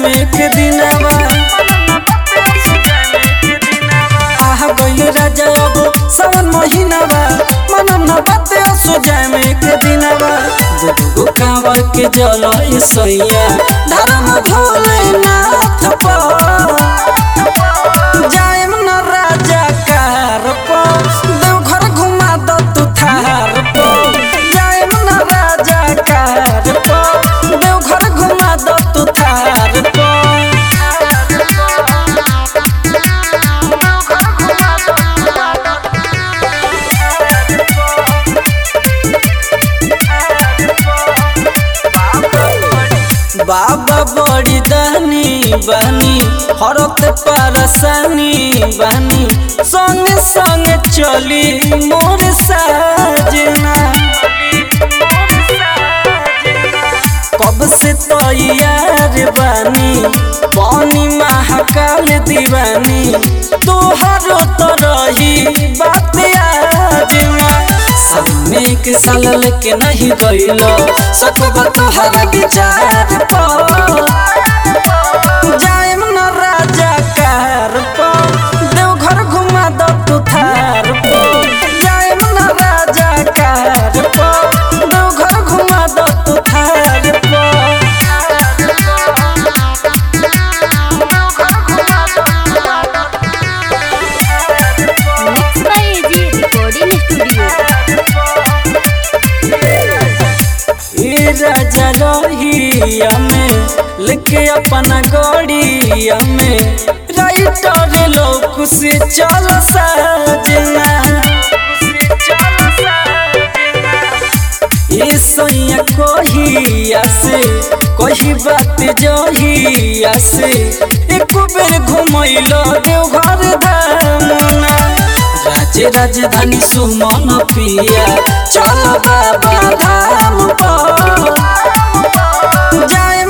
में के दिनवा आहा गइल राजा अब सावन महीनावा मनम न बाते सो जाए में के दिनवा दुगो कांवर के जल सैया धर्म भोलेनाथ पर जाएम न राजा कार पर देवघर घुमा दो तू थार पर जाएम न राजा कार पर देवघर घुमा दो तू थार पर बाबा बड़ी दानी बहनी हरत परसानी बहनी संग संग चली मोर साजना कब से तैयार बानी पानी महाकाल दीवानी तोहरो तो रही बात आजना में के साल लेके नहीं गइलो सकबा तोहरा विचार पर जाएम न राजा कार पर देवघर घुमा दो तू थार पर जाएम न राजा कार पर देवघर घुमा दो तू थार पर राजा रहिया में लेके अपना गड़िया में राइटर लोग से चल साजना ये सैया कहिया से कही बात जहिया से एक बेर घुमैलो देवघर दामना राजधानी सुमन पिया चल बाबा धाम पर जाए